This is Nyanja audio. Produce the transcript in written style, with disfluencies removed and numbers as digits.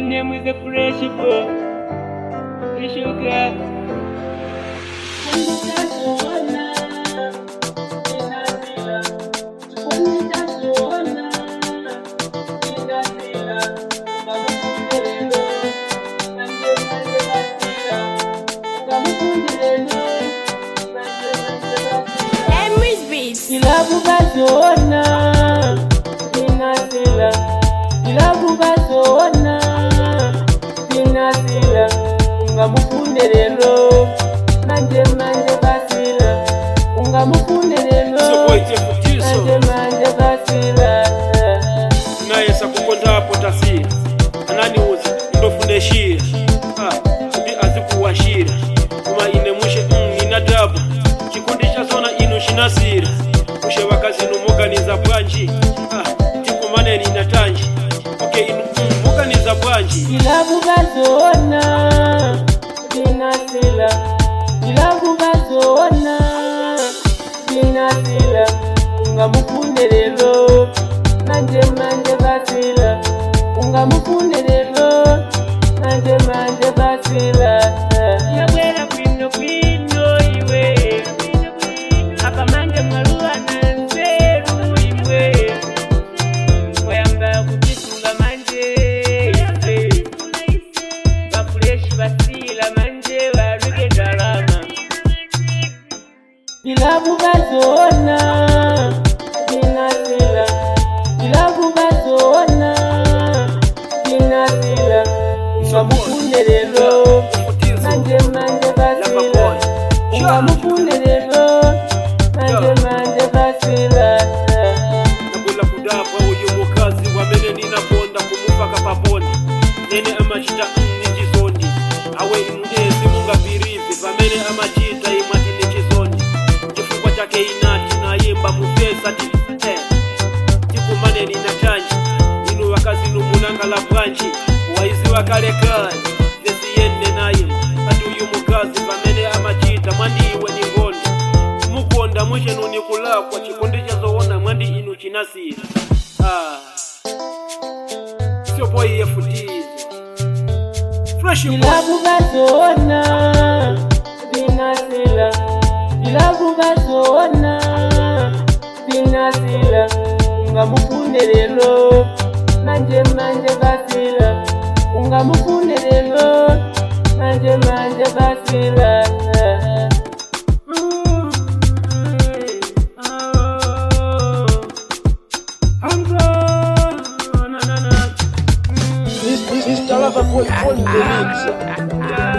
name is a fresh boy. Sugar. Ilabu bazona, inasila. Ilabu bazona, inasila. Ungamufunde lelo, manje basila. Ungamufunde lelo, manje basila. Naye sakukonda hapo tasi. Anani uzi, ndofundeshia. Ndi azikuwashira. Kuma inemushe inadabu. Chikundi cha zona inu shinasira. Ushe wakazi numuganiza bwanji. Tikumane ni natanji. Okay, inu muganiza bwanji. Ilabu bazona, inasila. Ilabu bazona, inasila. Ungamufunde lelo, manje basila. Ungamufunde lelo, manje basila. Yabwera kwino iwe. Akamanje maruwa na nzeru iwe. Wayanga kukitunga manje. Bafureshi basila manje waruge darama. Ilabu bazona, inasila. Ilabu bazona, inasila. Ungamufunde lelo, manje basila. Ungamufunde lelo, manje basila. Nabula kudapa uyu mukazi wamene ninakonda kumupaka paponi. Nene amachita nichizondi. Awe inezi mungapirizi vamene amachita imati nichizondi. Chifukwa chake inati nayimba mufesa ti tikumane ninatanji. Inu wakazi numunanga la bwanji. Waizi wakalekali zesiyende nayimba. Ati uyu mukazi vamene amachita mwandi iwe ningondi. Mukonda mwishe nuni kulakwa chikondi chazoona mwandi inu chinasira. Sio boy yefutize fresh boy. Ilabu bazona, inasila. Ilabu bazona, inasila. Ungamufunde lelo, manje basila. Ungamufunde lelo, manje basila. This Talaba boy on the mix.